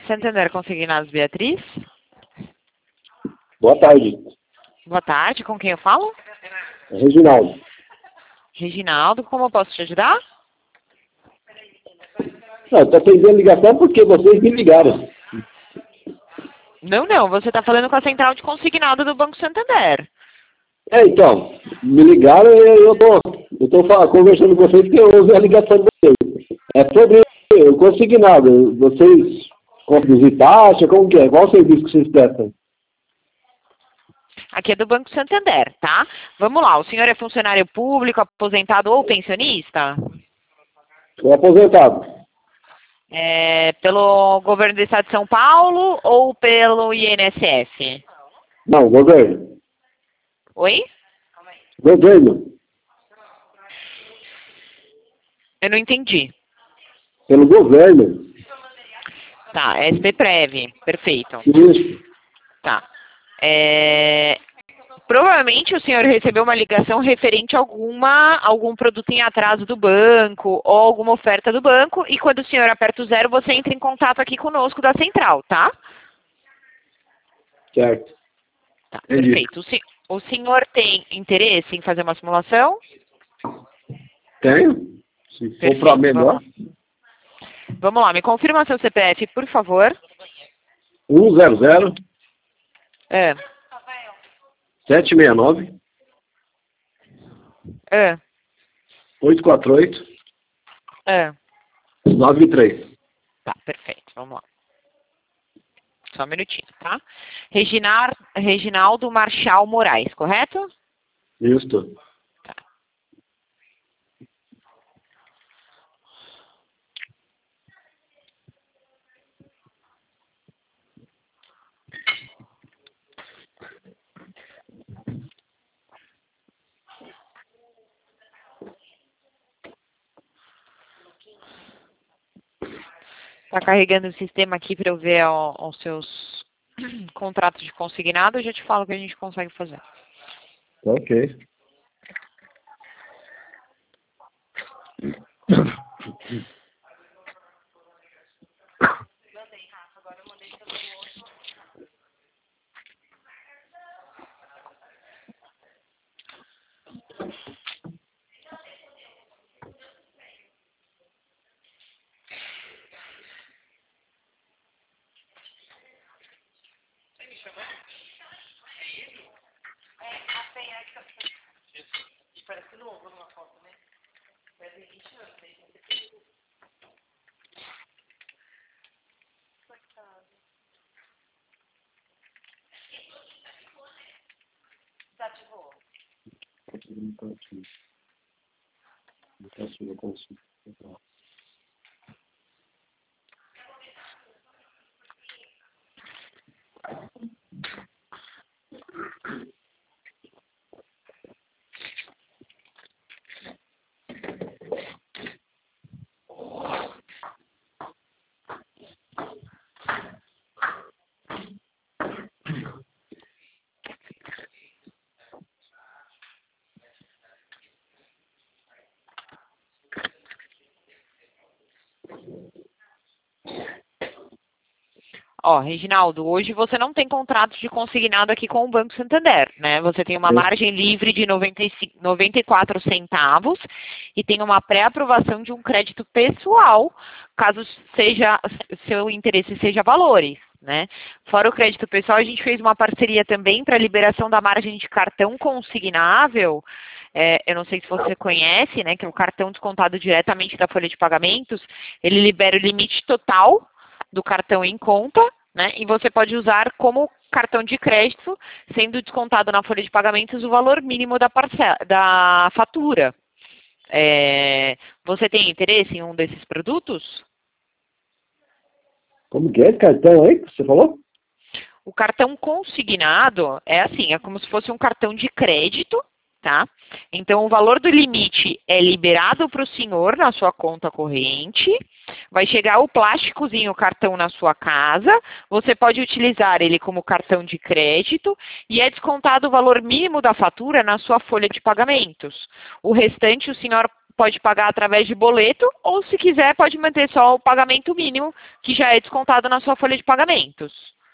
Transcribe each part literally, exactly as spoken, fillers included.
Santander Consignados, Beatriz. Boa tarde. Boa tarde, com quem eu falo? Reginaldo. Reginaldo, como eu posso te ajudar? Não, estou atendendo a ligação porque vocês me ligaram. Não, não, você está falando com a central de consignado do Banco Santander. É, então, me ligaram e eu tô, eu tô falando, conversando com vocês porque eu ouvi a ligação de vocês. É sobre o consignado. Vocês reduzir taxa, como que é? Qual o serviço que vocês prestam? Aqui é do Banco Santander, tá? Vamos lá, o senhor é funcionário público, aposentado ou pensionista? Sou aposentado. É, pelo governo do estado de São Paulo ou pelo I N S S? Não, governo. Oi? Governo. Eu não entendi. Pelo governo. Tá, S P Prev, perfeito. Isso. Tá. É, provavelmente o senhor recebeu uma ligação referente a alguma, algum produto em atraso do banco ou alguma oferta do banco e quando o senhor aperta o zero, você entra em contato aqui conosco da central, tá? Certo. Tá, Entendi. perfeito. O, se, o senhor tem interesse em fazer uma simulação? Tenho. Se for Perfeito, para melhor. Vamos, vamos lá, me confirma seu C P F, por favor. um zero zero É. sete seis nove É. oito quatro oito É. nove três. Tá, perfeito, vamos lá. Só um minutinho, tá? Reginar, Reginaldo Marchal Moraes, correto? Isso. Tá. Tá carregando o sistema aqui para eu ver ó, os seus contratos de consignado, eu já te falo o que a gente consegue fazer. Ok. Ó, Reginaldo, hoje você não tem contrato de consignado aqui com o Banco Santander, né? Você tem uma Sim. margem livre de noventa e cinco, noventa e quatro centavos e tem uma pré-aprovação de um crédito pessoal, caso seja seu interesse seja valores, né? Fora o crédito pessoal, a gente fez uma parceria também para liberação da margem de cartão consignável. É, eu não sei se você conhece, né? Que é o cartão descontado diretamente da folha de pagamentos, ele libera o limite total do cartão em conta, né? E você pode usar como cartão de crédito, sendo descontado na folha de pagamentos o valor mínimo da parcela, da fatura. É, você tem interesse em um desses produtos? Como que é esse cartão aí que você falou? O cartão consignado é assim, é como se fosse um cartão de crédito, tá? Então, o valor do limite é liberado para o senhor na sua conta corrente, vai chegar o plásticozinho, o cartão na sua casa, você pode utilizar ele como cartão de crédito e é descontado o valor mínimo da fatura na sua folha de pagamentos. O restante o senhor pode pagar através de boleto, ou se quiser pode manter só o pagamento mínimo, que já é descontado na sua folha de pagamentos.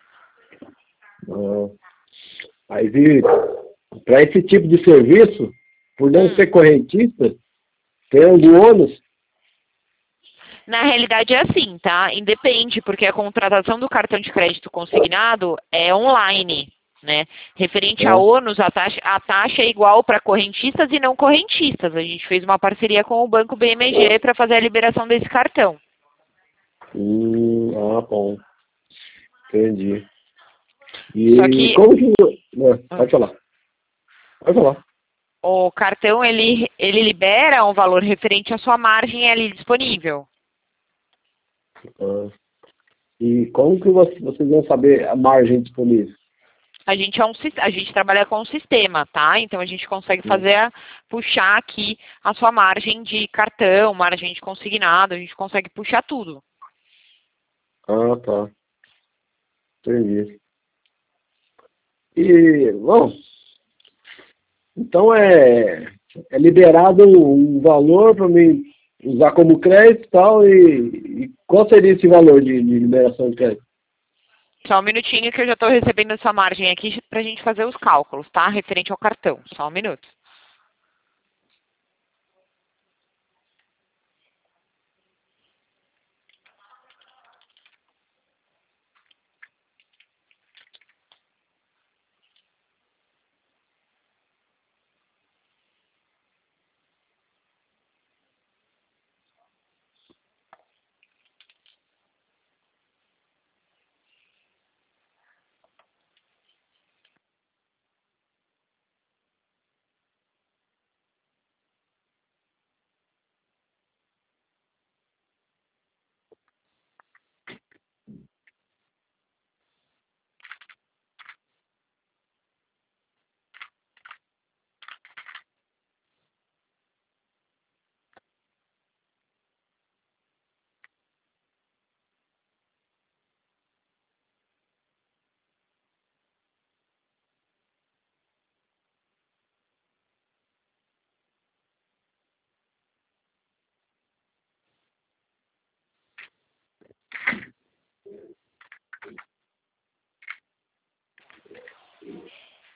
Ah, mas e para esse tipo de serviço, por não Hum. ser correntista, tem algum ônus? Na realidade é assim, tá? Independe, porque a contratação do cartão de crédito consignado é online, né? Referente a Ah, ônus, a taxa, a taxa é igual para correntistas e não correntistas. A gente fez uma parceria com o Banco B M G para fazer a liberação desse cartão. hum, ah, bom. Entendi. Só E que como que... Ah, ah, pode falar. Pode falar. o cartão, ele, ele libera um valor referente à sua margem ali disponível. Ah, e como que você- vocês vão saber a margem disponível? A gente, é um, sis- a gente trabalha com um sistema, tá? Então a gente consegue Hum. fazer, a- puxar aqui a sua margem de cartão, margem de consignado, a gente consegue puxar tudo. Ah, tá. Entendi. E, bom, então é, é liberado um valor para mim usar como crédito e tal, e, e qual seria esse valor de, de liberação de crédito? Só um minutinho que eu já estou recebendo a sua margem aqui pra gente fazer os cálculos, tá? Referente ao cartão. Só um minuto.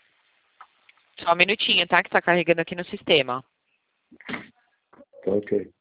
Só um minutinho, tá? Que tá carregando aqui no sistema. Ok.